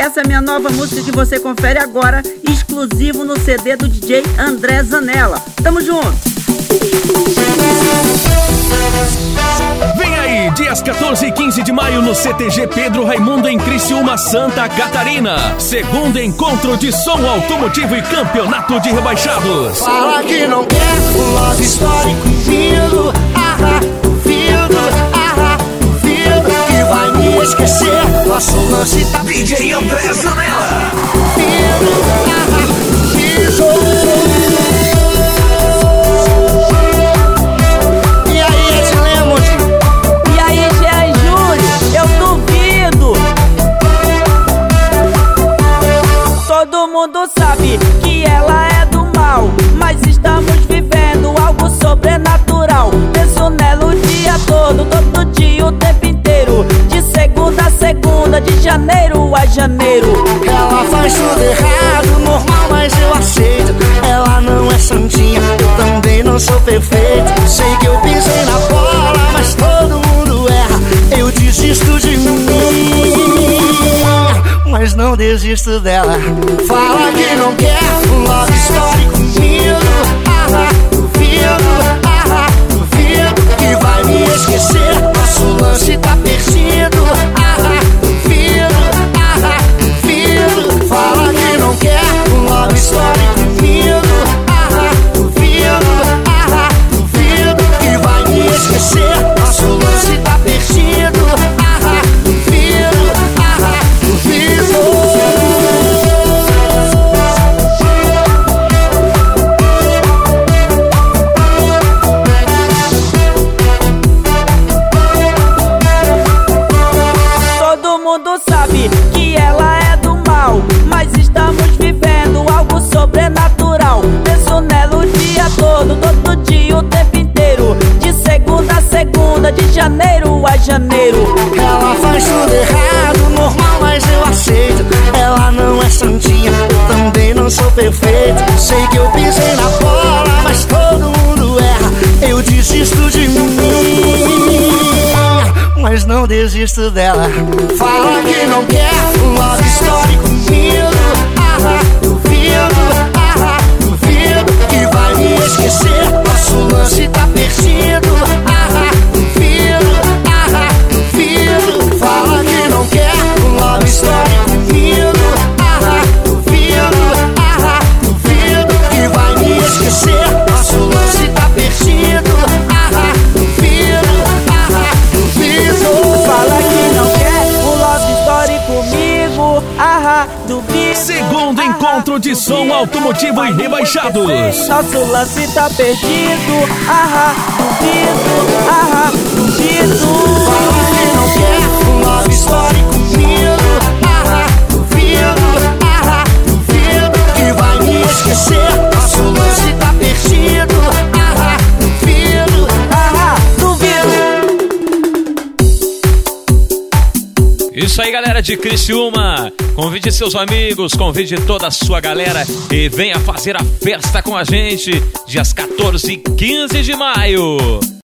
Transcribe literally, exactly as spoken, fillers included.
essa é a minha nova música que você confere agora, exclusivo no C D do D J André Zanella. Tamo junto! Vem aí, dias quatorze e quinze de maio no C T G Pedro Raimundo em Criciúma, Santa Catarina. Segundo encontro de som automotivo e campeonato de rebaixados. Fala que não quer um love story comigo. Ah, duvido, ah, duvido que vai me esquecer. Nosso lance tá D J André Zanella. Duvido, ah, duvido. Todo mundo sabe que ela é do mal, mas estamos vivendo algo sobrenatural. Penso nela o dia todo, todo dia, o tempo inteiro. De segunda a segunda, de janeiro a janeiro. Ela faz tudo errado, normal, mas eu aceito. Ela não é santinha, eu também não sou perfeito. Sei que eu pisei na bola, mas todo mundo erra. Eu desisto de mim, mas não desisto dela. Fala que não quer um love story comigo. Ah, duvido, ah, duvido que vai me esquecer. Nosso lance tá perdido. Ah, duvido, ah, duvido. Fala que não quer um love story comigo. Ah, duvido, ah, duvido que vai me esquecer. Nosso lance tá perdido. Ah, duvido, ah, duvido. Sabe que ela é do mal, mas estamos vivendo algo sobrenatural. Penso nela o dia todo, todo dia, o tempo inteiro. De segunda a segunda, de janeiro a janeiro. Ela faz tudo errado, normal, mas eu aceito. Ela não é santinha, eu também não sou perfeito. Sei que eu pisei na bola, mas todo mundo erra. Eu desisto de mim, mas não desisto dela. Fala que não quer um love story comigo. Ah, duvido, ah, duvido que vai me esquecer. Nosso lance tá perdido. Ah, duvido, ah, duvido. Fala que não quer um love story comigo. Ah, duvido, ah, duvido que vai me esquecer. Nosso lance tá perdido. Ah, duvido, ah, duvido. Fala que não quer um love story comigo. Ah, duvido. Segundo encontro de som automotivo e rebaixados. Nosso lance tá perdido. Ah, duvido. Ah, duvido. Fala que não quer um love story comigo. Ah, duvido, ah, duvido que vai me esquecer. Nosso lance tá perdido. Ah, duvido, ah, duvido. Isso aí, galera de Criciúma. Convide seus amigos, convide toda a sua galera e venha fazer a festa com a gente dias quatorze e quinze de maio.